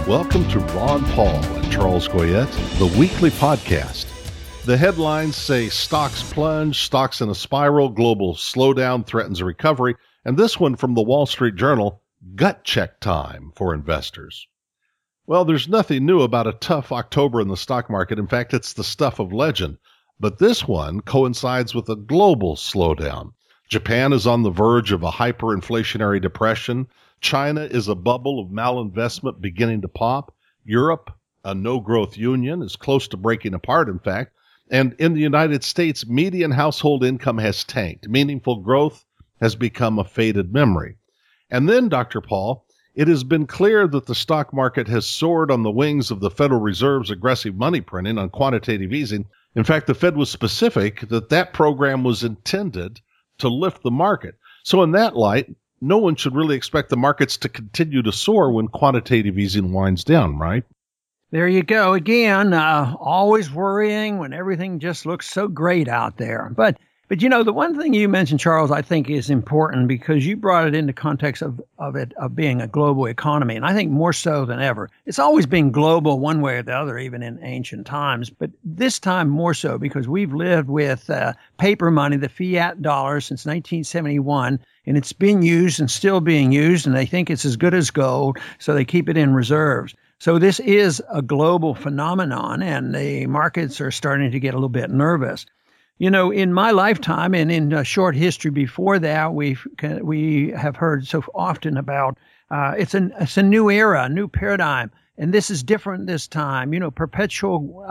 Welcome to Ron Paul and Charles Goyette, the weekly podcast. The headlines say stocks plunge, stocks in a spiral, global slowdown threatens a recovery, and this one from the Wall Street Journal, gut check time for investors. Well, there's nothing new about a tough October in the stock market. In fact, it's the stuff of legend. But this one coincides with a global slowdown. Japan is on the verge of a hyperinflationary depression. China is a bubble of malinvestment beginning to pop. Europe, a no-growth union, is close to breaking apart, in fact. And in the United States, median household income has tanked. Meaningful growth has become a faded memory. And then, Dr. Paul, it has been clear that the stock market has soared on the wings of the Federal Reserve's aggressive money printing on quantitative easing. In fact, the Fed was specific that that program was intended to lift the market. So in that light, no one should really expect the markets to continue to soar when quantitative easing winds down, right? There you go again, always worrying when everything just looks so great out there. But you know, the one thing you mentioned, Charles, I think is important because you brought it into context of being a global economy. And I think more so than ever. It's always been global one way or the other, even in ancient times. But this time more so because we've lived with paper money, the fiat dollar, since 1971. And it's been used and still being used. And they think it's as good as gold. So they keep it in reserves. So this is a global phenomenon. And the markets are starting to get a little bit nervous. You know, in my lifetime and in a short history before that, we have heard so often about it's a new era, a new paradigm, and this is different this time. You know, perpetual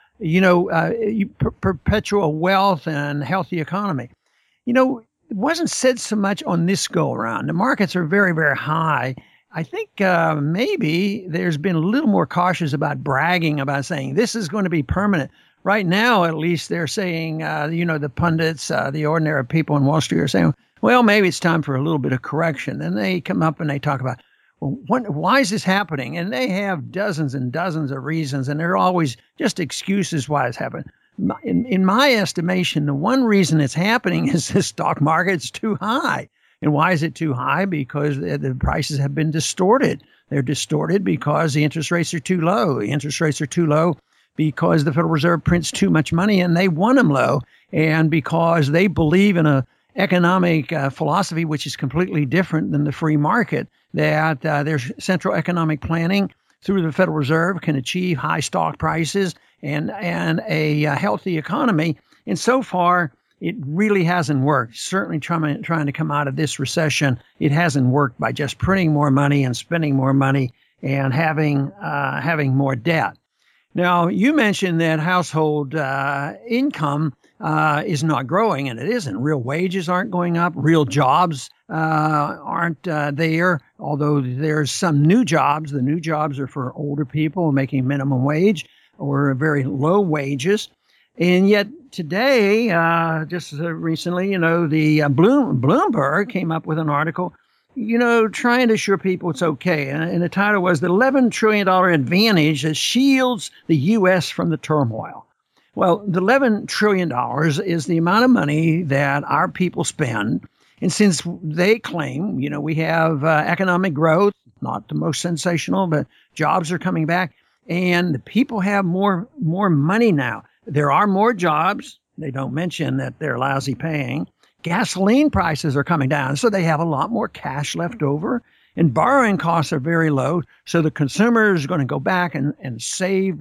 wealth and healthy economy. You know, it wasn't said so much on this go around. The markets are very, very high. I think maybe there's been a little more cautious about bragging about saying this is going to be permanent. Right now, at least, they're saying, the pundits, the ordinary people in Wall Street are saying, well, maybe it's time for a little bit of correction. And they come up and they talk about, well, why is this happening? And they have dozens and dozens of reasons, and they're always just excuses why it's happening. In my estimation, the one reason it's happening is the stock market's too high. And why is it too high? Because the prices have been distorted. They're distorted because the interest rates are too low. The interest rates are too low because the Federal Reserve prints too much money and they want them low, and because they believe in a economic philosophy which is completely different than the free market, that their central economic planning through the Federal Reserve can achieve high stock prices and a healthy economy. And so far, it really hasn't worked. Certainly trying to come out of this recession, it hasn't worked by just printing more money and spending more money and having more debt. Now, you mentioned that household income is not growing, and it isn't. Real wages aren't going up. Real jobs aren't there, although there's some new jobs. The new jobs are for older people making minimum wage or very low wages. And yet today, just recently, the Bloomberg came up with an article trying to assure people it's okay. And the title was The $11 trillion Advantage That Shields the U.S. from the Turmoil. Well, the $11 trillion is the amount of money that our people spend. And since they claim, we have economic growth, not the most sensational, but jobs are coming back, and the people have more money now. There are more jobs. They don't mention that they're lousy paying. Gasoline prices are coming down, so they have a lot more cash left over, and borrowing costs are very low, so the consumer is going to go back and save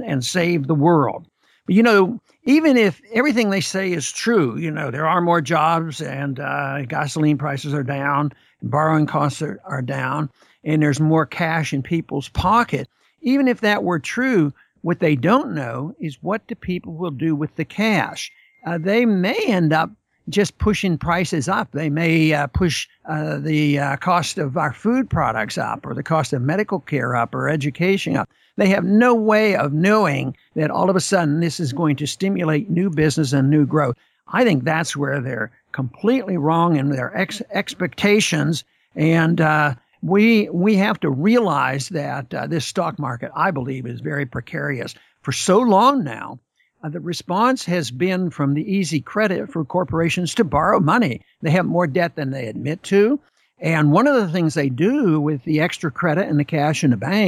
the world. But, even if everything they say is true, there are more jobs and gasoline prices are down, and borrowing costs are down, and there's more cash in people's pocket. Even if that were true, what they don't know is what the people will do with the cash. They may end up just pushing prices up. They may push the cost of our food products up, or the cost of medical care up, or education up. They have no way of knowing that all of a sudden this is going to stimulate new business and new growth. I think that's where they're completely wrong in their expectations. And we have to realize that this stock market, I believe, is very precarious. For so long now, the response has been from the easy credit for corporations to borrow money. They have more debt than they admit to. And one of the things they do with the extra credit and the cash in the bank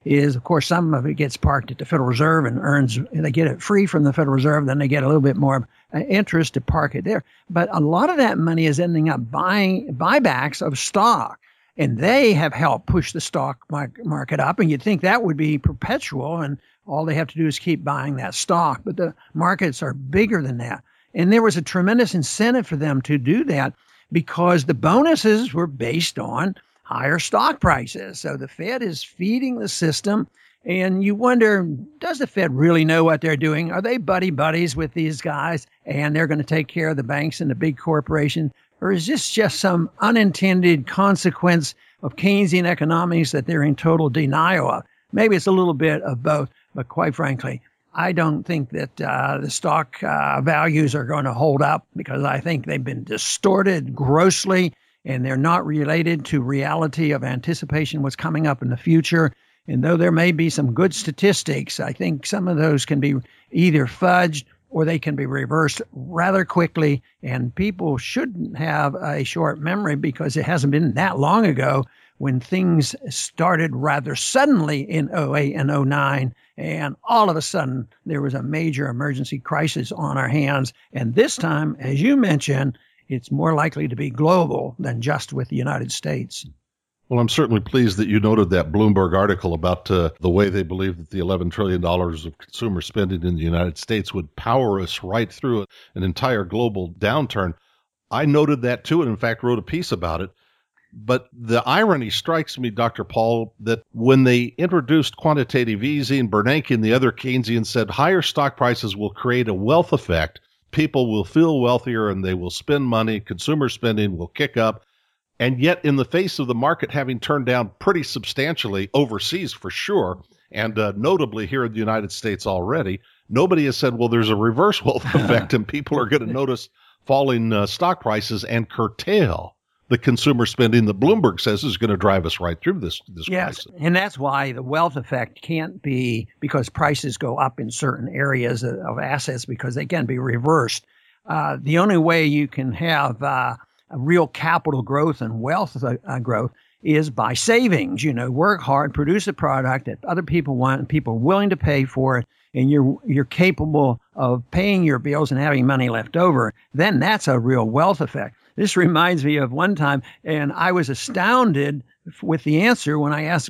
is, of course, some of it gets parked at the Federal Reserve and they get it free from the Federal Reserve, then they get a little bit more interest to park it there. But a lot of that money is ending up buying buybacks of stock, and they have helped push the stock market up, and you'd think that would be perpetual, and all they have to do is keep buying that stock. But the markets are bigger than that. And there was a tremendous incentive for them to do that because the bonuses were based on higher stock prices. So the Fed is feeding the system, and you wonder, does the Fed really know what they're doing? Are they buddies with these guys, and they're going to take care of the banks and the big corporations? Or is this just some unintended consequence of Keynesian economics that they're in total denial of? Maybe it's a little bit of both, but quite frankly, I don't think that the stock values are going to hold up because I think they've been distorted grossly, and they're not related to reality of anticipation what's coming up in the future. And though there may be some good statistics, I think some of those can be either fudged or they can be reversed rather quickly. And people shouldn't have a short memory because it hasn't been that long ago when things started rather suddenly in 08 and 09. And all of a sudden, there was a major emergency crisis on our hands. And this time, as you mentioned, it's more likely to be global than just with the United States. Well, I'm certainly pleased that you noted that Bloomberg article about the way they believe that the $11 trillion of consumer spending in the United States would power us right through an entire global downturn. I noted that too, and in fact wrote a piece about it. But the irony strikes me, Dr. Paul, that when they introduced quantitative easing, Bernanke and the other Keynesians said higher stock prices will create a wealth effect. People will feel wealthier and they will spend money. Consumer spending will kick up. And yet, in the face of the market having turned down pretty substantially overseas for sure, and notably here in the United States already, nobody has said, well, there's a reverse wealth effect and people are going to notice falling stock prices and curtail the consumer spending that Bloomberg says is going to drive us right through this yes, crisis. And that's why the wealth effect can't be because prices go up in certain areas of assets because they can be reversed. The only way you can have a real capital growth and wealth growth is by savings. You know, work hard, produce a product that other people want, and people are willing to pay for it, and you're capable of paying your bills and having money left over. Then that's a real wealth effect. This reminds me of one time, and I was astounded with the answer when I asked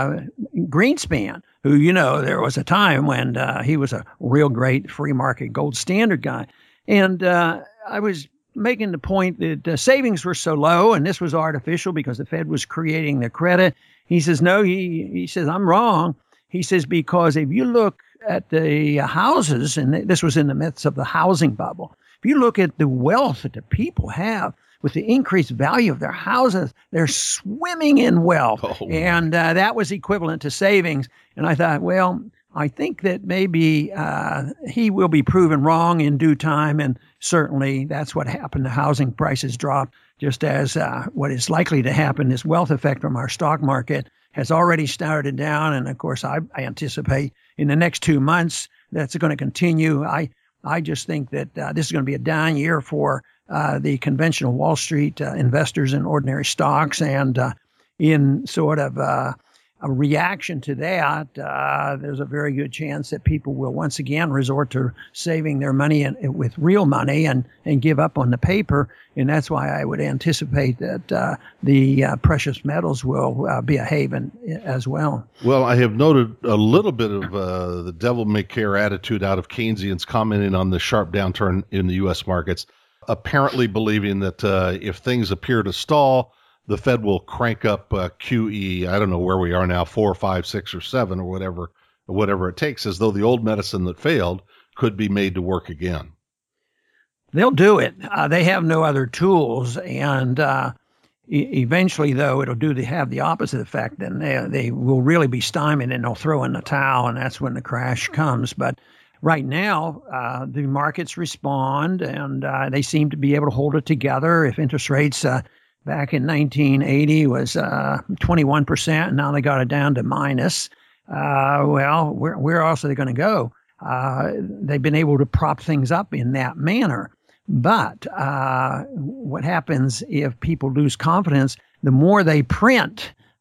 Greenspan, who, you know, there was a time when he was a real great free market gold standard guy. And I was making the point that savings were so low, and this was artificial because the Fed was creating the credit. He says, no, he says, I'm wrong. He says, because if you look at the houses, and this was in the midst of the housing bubble, if you look at the wealth that the people have with the increased value of their houses, they're swimming in wealth. Oh. And that was equivalent to savings. And I thought, well, I think that maybe he will be proven wrong in due time. And certainly that's what happened. The housing prices dropped, just as what is likely to happen, this wealth effect from our stock market has already started down. And of course, I anticipate in the next 2 months that's going to continue. I just think that this is going to be a down year for the conventional Wall Street investors in ordinary stocks. And in sort of a reaction to that, there's a very good chance that people will once again resort to saving their money with real money and give up on the paper. And that's why I would anticipate that the precious metals will be a haven as well. Well, I have noted a little bit of the devil may care attitude out of Keynesians commenting on the sharp downturn in the U.S. markets, apparently believing that if things appear to stall, the Fed will crank up QE, I don't know where we are now, 4, 5, 6, or 7, or whatever it takes, as though the old medicine that failed could be made to work again. They'll do it. They have no other tools, and eventually, though, it'll have the opposite effect. Then they will really be stymied, and they'll throw in the towel, and that's when the crash comes. But right now, the markets respond, and they seem to be able to hold it together. If interest rates back in 1980 was 21%, and now they got it down to minus. Well, where else are they going to go? They've been able to prop things up in that manner. But what happens if people lose confidence? The more they print,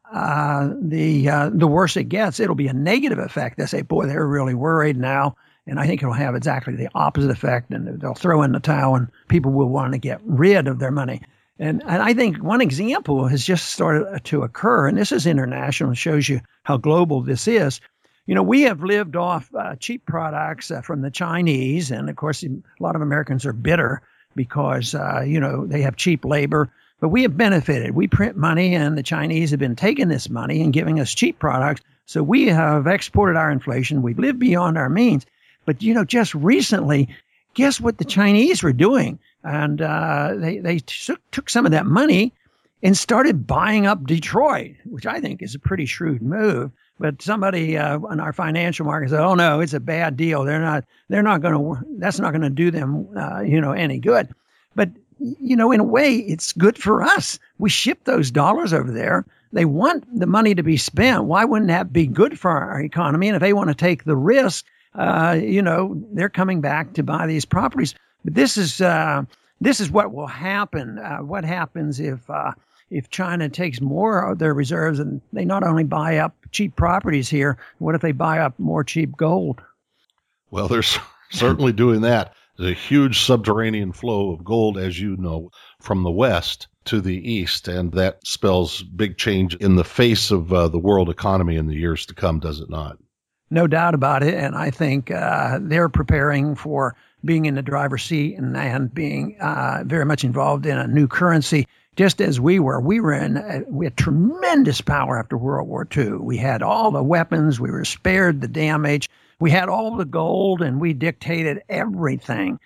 the worse it gets, it'll be a negative effect. They say, boy, they're really worried now. And I think it'll have exactly the opposite effect, and they'll throw in the towel, and people will want to get rid of their money. And I think one example has just started to occur, and this is international. It shows you how global this is. You know, we have lived off cheap products from the Chinese, and of course, a lot of Americans are bitter because, they have cheap labor. But we have benefited. We print money, and the Chinese have been taking this money and giving us cheap products. So we have exported our inflation. We've lived beyond our means. But, just recently, guess what the Chinese were doing? And they took some of that money and started buying up Detroit, which I think is a pretty shrewd move. But somebody in our financial market said, "Oh no, it's a bad deal. That's not going to do them, any good." But in a way, it's good for us. We ship those dollars over there. They want the money to be spent. Why wouldn't that be good for our economy? And if they want to take the risk, they're coming back to buy these properties. But this is what will happen. What happens if China takes more of their reserves and they not only buy up cheap properties here, what if they buy up more cheap gold? Well, they're certainly doing that. There's a huge subterranean flow of gold, as you know, from the west to the east, and that spells big change in the face of the world economy in the years to come, does it not? No doubt about it, and I think they're preparing for being in the driver's seat and being very much involved in a new currency, just as we were. We had tremendous power after World War II. We had all the weapons. We were spared the damage. We had all the gold, and we dictated everything.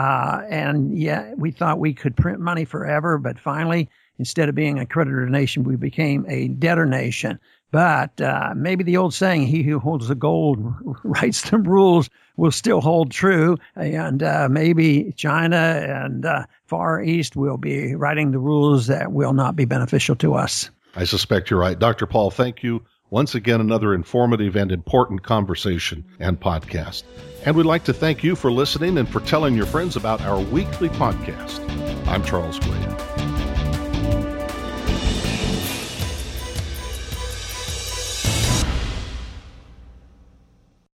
We thought we could print money forever, but finally, instead of being a creditor nation, we became a debtor nation. But maybe the old saying, he who holds the gold writes the rules, will still hold true. And maybe China and Far East will be writing the rules that will not be beneficial to us. I suspect you're right. Dr. Paul, thank you. Once again, another informative and important conversation and podcast. And we'd like to thank you for listening and for telling your friends about our weekly podcast. I'm Charles Goya.